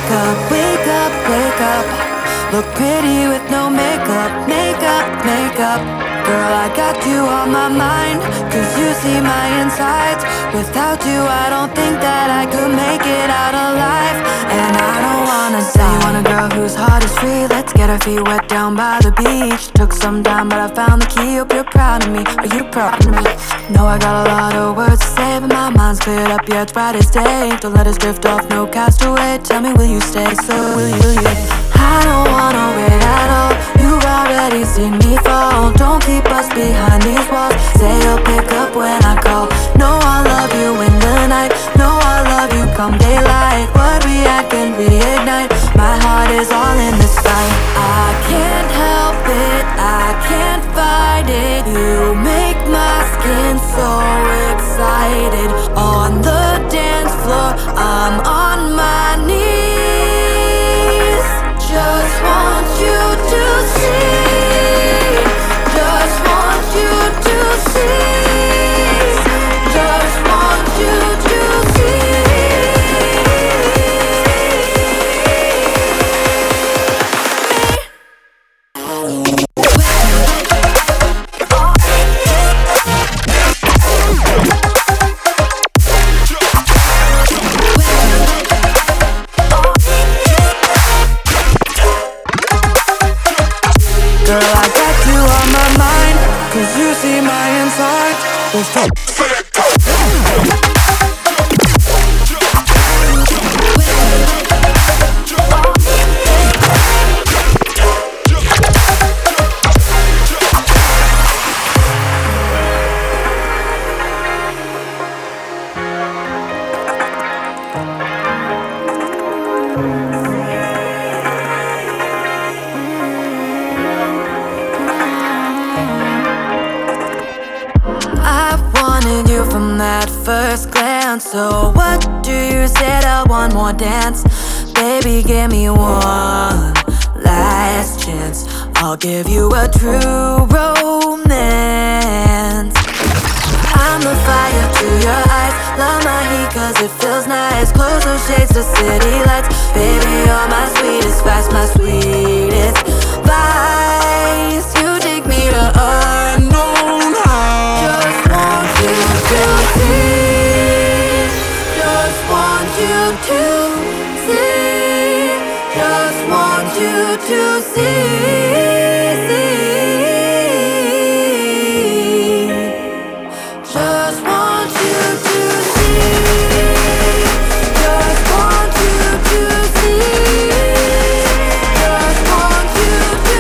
wake up, wake up, wake up. Look pretty with no makeup, makeup, makeup. Girl, I got you on my mind, cause you see my insides. Without you, I don't think that I could make it out alive. And I don't wanna say you want a girl whose heart is free. Let's get our feet wet down by the beach. Took some time, but I found the key. Hope you're proud of me. Are you proud of me? No, I got a lot of words to say, but my mind's cleared up, yeah, it's bright as day. Don't let us drift off, no castaway. Tell me, will you stay? So will you? I don't wanna wait at all. You've already seen me fall. Don't keep us behind these walls. Say you'll pick up when I call. No, I love you in the night. No, I love you come daylight. What we had can reignite. My heart is all in this fight. I can't help it, I can't fight it. You make my skin so excited. On the dance floor, I'm on my knees. Just want you to see. Just want you to see. Just want you to see. Girl, I got you on my mind, cause you see my inside. Let's talk. From that first glance, so what do you say to one more dance? Baby, give me one last chance. I'll give you a true romance. I'm the fire to your eyes. Love my heat cause it feels nice. Close those shades to city lights. Baby, you're my sweetest spice, my sweetest vice. You take me to unknown heights. Just want you to see. Just want you to see. Just want you to see. Just want you to see. Just want you to see. Just want you to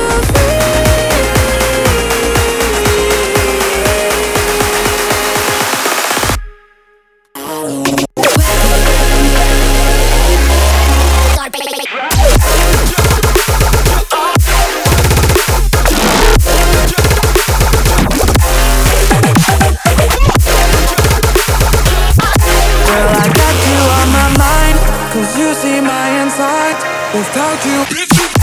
Girl, I got you on my mind, cause you see my inside. Without you,